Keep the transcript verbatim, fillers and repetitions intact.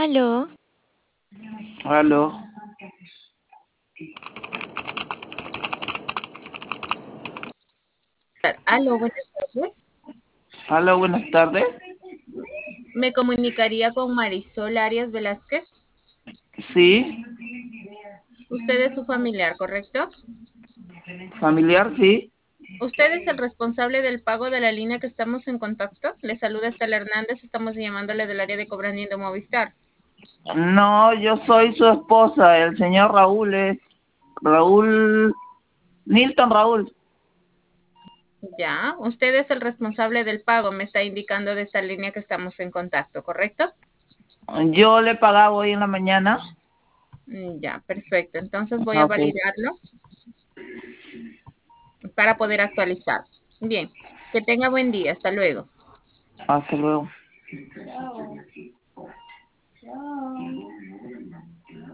Aló, Aló, Aló, buenas tardes. aló, buenas tardes. Me comunicaría con Marisol Arias Velázquez. Sí, Usted es su familiar, ¿correcto? familiar, sí. ¿Usted es el responsable del pago de la línea que estamos en contacto? Le saluda Estela Hernández, estamos llamándole del área de cobramiento Movistar. No, yo soy su esposa, el señor Raúl es Raúl, Nilton Raúl. Ya, usted es el responsable del pago, me está indicando de esta línea que estamos en contacto, ¿correcto? Yo le pagaba hoy en la mañana. Mm, Ya, perfecto. Entonces voy Ah, a ok, validarlo para poder actualizar. Bien, que tenga buen día. Hasta luego. hasta luego.